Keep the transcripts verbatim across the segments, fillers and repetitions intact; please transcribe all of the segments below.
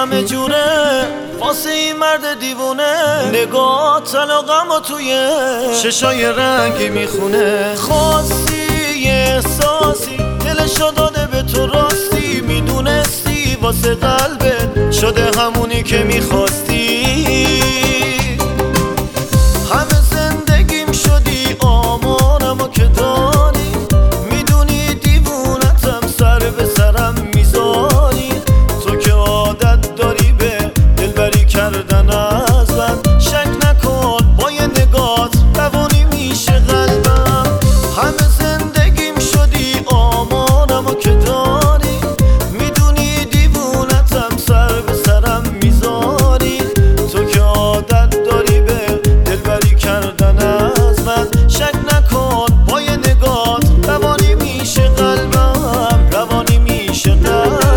همه جوره واسه این مرد دیوونه. نگاه طلاقم و توی چشای رنگی میخونه. خواستی یه احساسی دلشو داده به تو راستی، میدونستی واسه قلبت شده همونی که میخواستی. همه زندگیم شدی آمانمو که داری، میدونی دیوونتم سر به سرم میذاری. تو که عادت داری به دلبری کردن از من، شک نکن با یه نگات روانی میشه قلبم. همه زندگیم شدی آمانمو که داری، میدونی دیوونتم سر به سرم میذاری. تو که عادت داری به دلبری کردن از من، شک نکن با یه نگات روانی میشه قلبم، روانی میشه قلبم.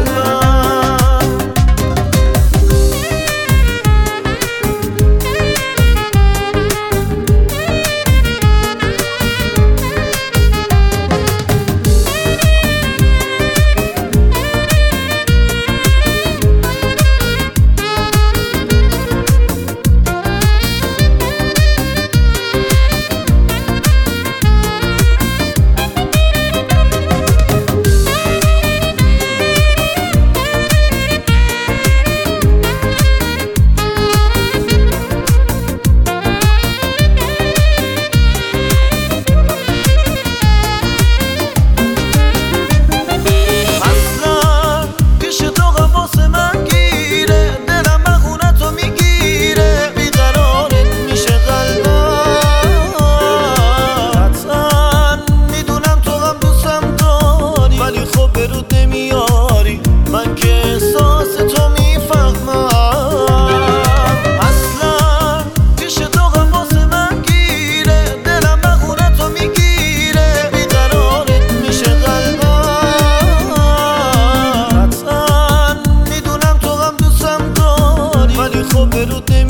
من که احساس تو میفهمم، اصلا پیش تو غم واسه من گیره. دلم بخونه تو میگیره، بیقرارت میشه قلبم. حتما میدونم تو غم دوستم داری، ولی خب برود نمیاری.